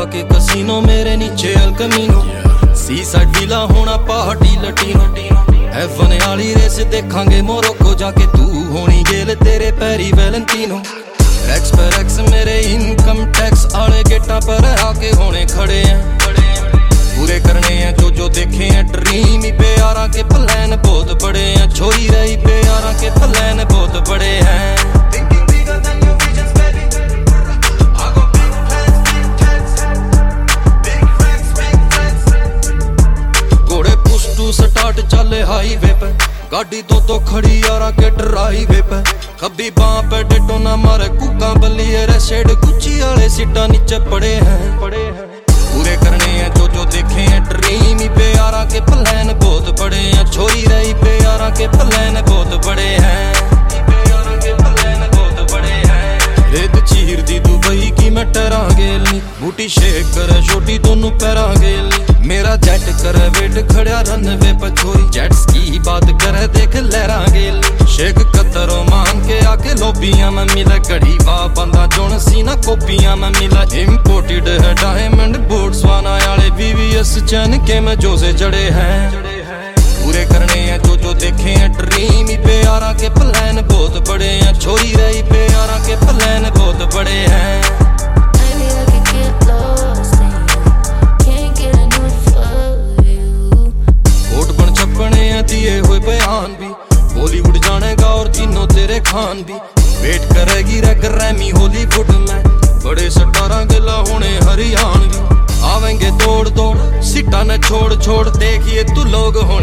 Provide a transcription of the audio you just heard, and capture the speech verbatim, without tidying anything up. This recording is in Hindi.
के कसीनो मेरे नीचे अल कमीनो सी साइड विला होना पहाड़ी लटीनो एवन वाली रेस देखांगे मोरक्को जाके तू होनी जेल तेरे पैरी वैलेंटीनो एक्स पर एक्स मेरे इनकम टैक्स आले गेटा पर आके होने खड़े हैं पूरे करने हैं जो जो देखे हैं ड्रीम ही प्यारा के प्लान बहुत बड़े हैं छोरी रही प्यारा के प्लान बहुत बड़े हैं घोड़े पुश टू स्टार्ट चले हाईवे पे गाड़ी दो तो खड़ी यारा के ड्राईवे पे कभी बाँ पे डेटो ना मारे कुका बलिए रे शेड गुच्ची वाले सीटा नीचे पड़े हैं पड़े हैं पूरे करने हैं जो जो देखे हैं ड्रीम ही प्यारा के प्लान बहुत बड़े हैं छोरी रही प्यारा के प्लान बहुत बड़े हैं प्यारा के प्लान बहुत बड़े हैं रेत चीर दी दुबई की मैं टरा गेलनी बूटी शेक करे छोटी दोनों पैरा गेलनी मेरा जेट करे वेट खड़ा रनवे पर छोरी जेट्स की बात करे देख लहरा गेलनी शेख कतरो मान के आके लोबियां में मिला घड़ी वाह बंदा जोन सीना कॉपियां में मिला इम्पोर्टेड है डायमंड बोट्सवाना वाले वीवीएस चैन के में जो से जड़े हैं पूरे करने हैं जो जो देखे हैं ड्रीम ही प्यारा के प्लान बहुत बड़े हैं छोरी रही प्यारा के प्लान बहुत बड़े हैं कोट बन छपने हैं दिए हुए बयान भी बॉलीवुड जानेगा और तीनों तेरे खान भी वेट करेगी रे ग्रैमी हॉलीवुड में बड़े सटारा गिला होने हरियाणवी आवेंगे दौड़ दौड़ सीटा न छोड़ छोड़ देखिए तू लोग